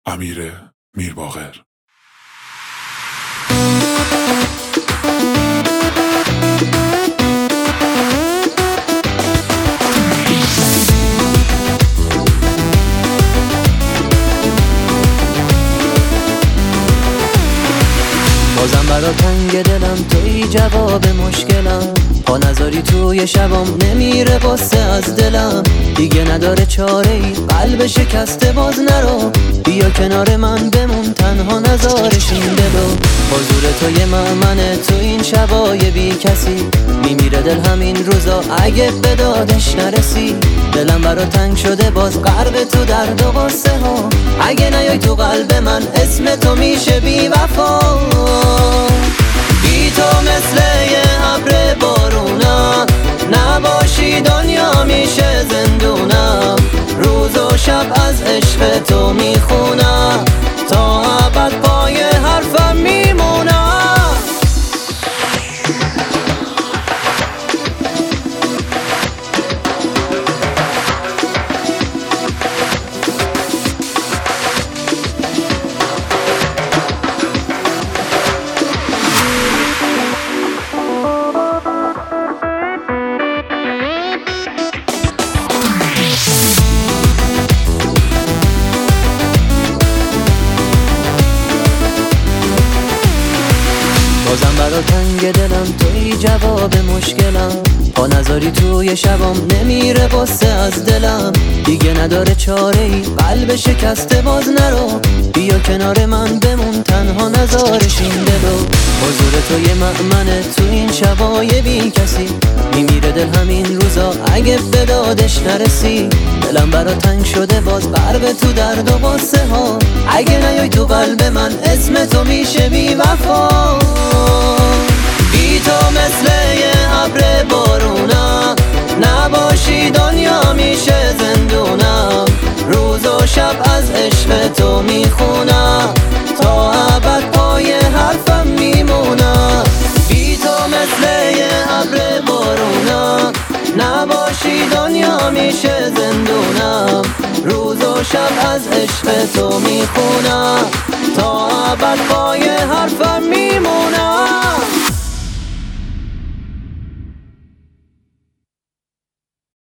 امیر میرباقر. بازم برا تنگ دلم توی جواب مشکلم، پا نذاری توی شبام نمیره قصه از دلم. دیگه نداره چاره ای قلب شکسته باز نرو، بیا کنار من بمون تنها نذارش این دلو. حضور توی منه تو این شبای بی کسی، میمیره دل همین روزا اگه به دادش نرسی. دلم برا تنگ شده باز غرق تو درد و غصه ها، اگه نیای تو قلب من اسم تو میشه بی وفا. بی تو مثل یه ابر بارونم، نباشی دنیا میشه زندونم. روز و شب از عشق تو میخونم، تا ابد پای حرفم میمونم. بازم برا تنگ دلم توی جواب مشکلم، پا نذاری توی شبام نمیره قصه از دلم. دیگه نداره چاره ای قلب شکسته باز نرو، بیا کنار من بمون تنها نذارش این دلو. حضور توی منه تو این شبای بی کسی، میمیره دل همین روزا اگه به دادش نرسی. دلم برا تنگ شده باز غرق تو درد و غصه ها، اگه نیای تو قلب من اسم تو میشه بی وفا. بی تو مثل یه ابر بارونم، نباشی دنیا میشه زندونم. روز و شب از عشق تو میخونم، تا ابد پای حرفم میمونم. بی تو مثل یه ابر بارونم، نباشی دنیا میشه زندونم. روز و شب از عشق تو میخونم، تا ابد پای حرفم میمونم.